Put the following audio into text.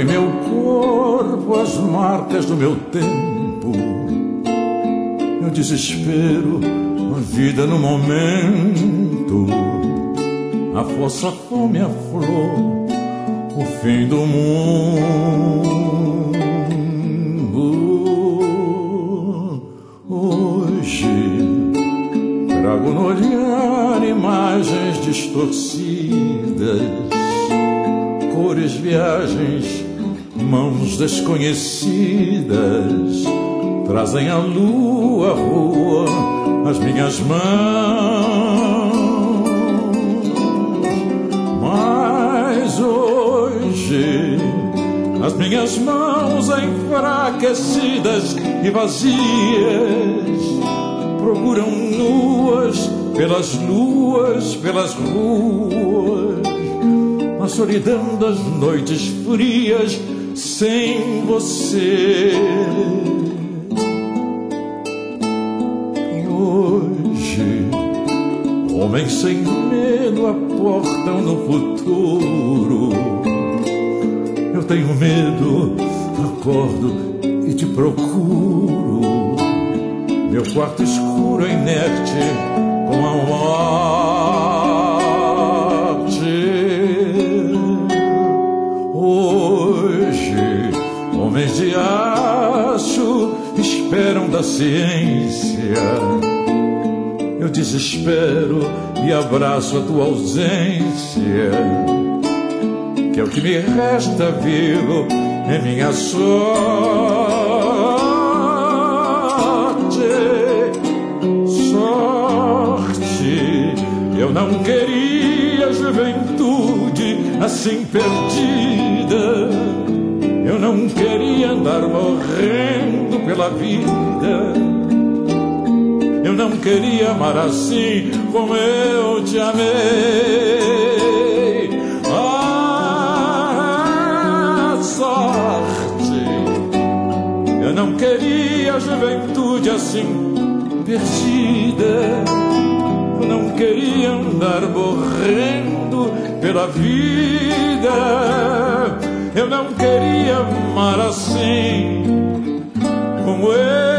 meu corpo as marcas do meu tempo, meu desespero, a vida no momento, a força, a fome, a flor, o fim do mundo. Hoje trago no olhar imagens distorcidas, cores, viagens, mãos desconhecidas, trazem a lua, a rua, as minhas mãos. Mas hoje as minhas mãos enfraquecidas e vazias procuram nuas pelas luas, pelas ruas, na solidão das noites frias, sem você. Hoje, homens sem medo aportam no futuro. Eu tenho medo, acordo e te procuro. Meu quarto escuro é inerte com a morte. Hoje, homens de aço esperam da ciência. Eu desespero e abraço a tua ausência, que é o que me resta vivo em minha sorte. Eu não queria juventude assim perdida. Eu não queria andar morrendo pela vida. Eu não queria amar assim como eu te amei. Ah, sorte. Eu não queria juventude assim perdida. Eu não queria andar morrendo pela vida. Eu não queria amar assim como eu